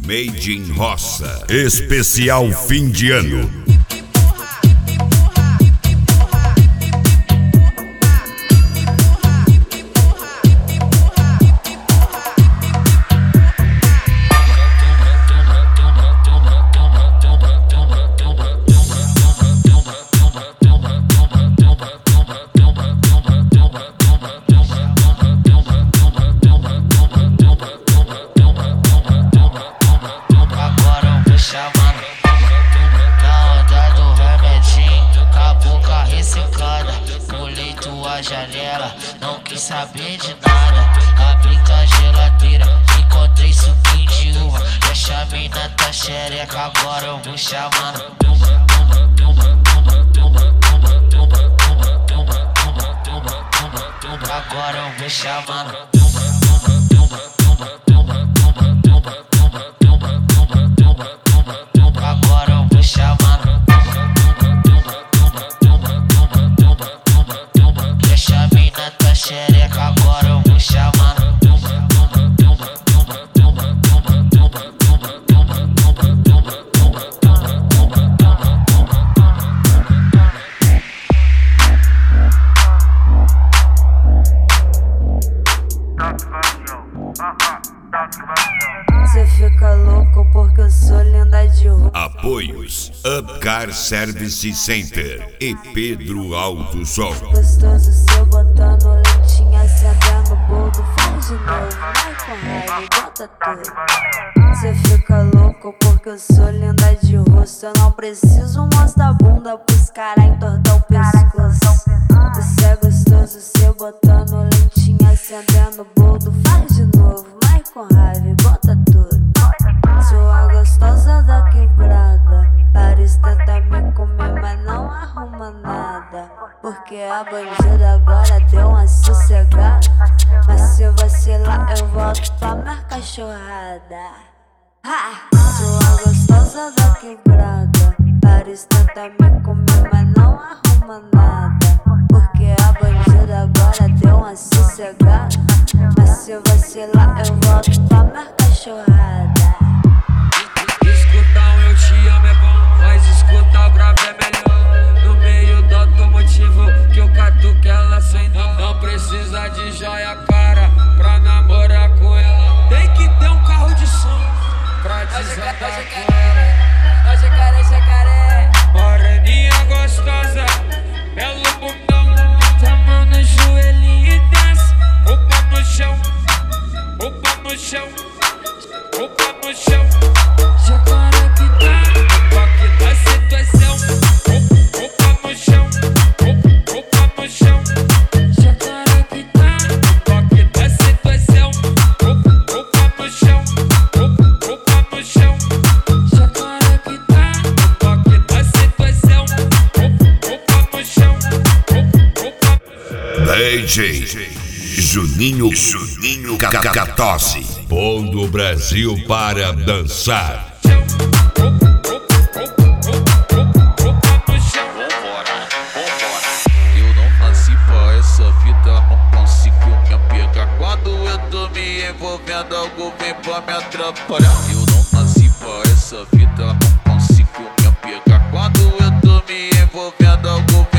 Made in Roça. Especial fim de ano. Janela, não quis saber de nada. Abri tua geladeira, encontrei suquinho de uva. E a chamina tá xereca, agora eu vou chamando. Agora eu vou chamando. Agora eu vou chamando. Xereca, agora eu vou chamando. Cê fica louco porque eu sou lenda de rua. Apoios Upcar Service Center e Pedro Alto Sol. Gostoso seu botando lentinha, acendendo boldo. Faz de novo, vai com raiva, bota tudo. Cê fica louco porque eu sou lenda de rosto. Eu não preciso mostrar a bunda pros caras entortar o pescoço. Cê é gostoso seu botando lentinha, acendendo boldo. Faz de novo, vai com raiva, bota tudo. Sou a gostosa da quebrada. Paris tenta me comer, mas não arruma nada. Porque a bandida agora deu uma sossegada. Mas se vacilar eu volto pra minha cachorrada. Sou a gostosa da quebrada. Paris tenta me comer, mas não arruma nada. Porque a bandida agora deu uma sossegada. Mas se vacilar eu volto pra minha cachorrada. Escutar um eu te amo é bom, mas escutar o grave é melhor. No meio do automotivo que eu catuque ela sem dó. Não precisa de joia cara pra namorar com ela. Tem que ter um carro de som pra desandar com ela. Jacaré, jacaré. Moreninha gostosa, belo bundão. Tá mão no joelhinho e desce. O pé no chão, o pé no chão, o pé no chão. Jacaré que tá, toque da situação. O pé no chão, o pé no chão. Jacaré que tá, toque da situação. O pé no chão, o pé no chão. Jacaré que tá, toque da situação. O pé no chão, DJ Juninho Cacatosse, pondo o Brasil para dançar. Eu não nasci pra essa vida, não consigo me apegar. Quando eu tô me envolvendo, algo vem pra me atrapalhar. Eu não nasci pra essa vida, não consigo me apegar. Quando eu tô me envolvendo, algo vem